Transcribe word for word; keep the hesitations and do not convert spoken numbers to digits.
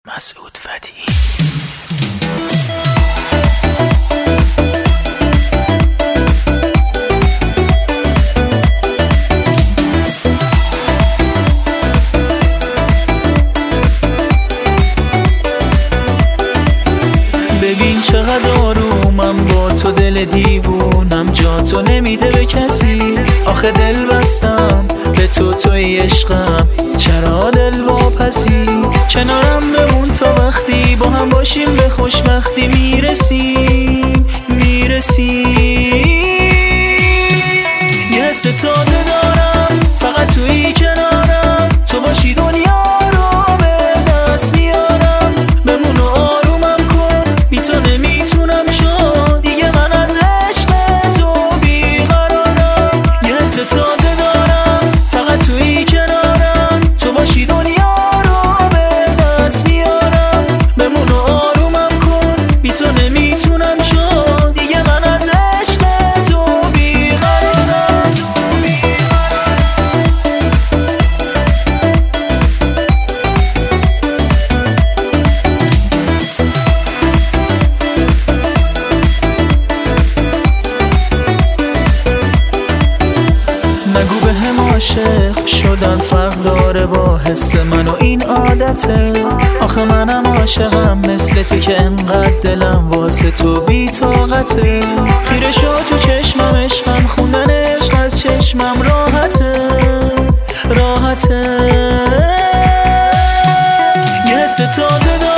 مسعود فتحی. ببین چقدر آرومم با تو، دل دیوونم جا تو نمیده به کسی. آخه دل بستم به تو، توی عشقم، چرا دل واپسی؟ کنارم بمون تا وقتی با هم باشیم به خوشبختی میرسیم میرسیم. یه حس تازه دارم فقط توی کنارم، تو باشی دنیا رو به دست میارم. بمون و آرومم کن، بی تو نمیتونم شد دیگه، من از عشق تو بیقرارم. یه حس تازه دارم فقط توی کنارم، تو باشی دنیا رو به دست میارم. بمون و آرومم کن، بی تو نمیتونم شد دیگه، من از عشق تو بیقرارم. نگو به هم عاشق شدن فرق داره با حس من و این عادته. آخه منم عاشقم مثل تو که انقدر دلم واسه تو بی طاقته. خیره شد تو چشمم عشقم، خوندن عشق از چشمم راحته راحته. یه حس تازه دارم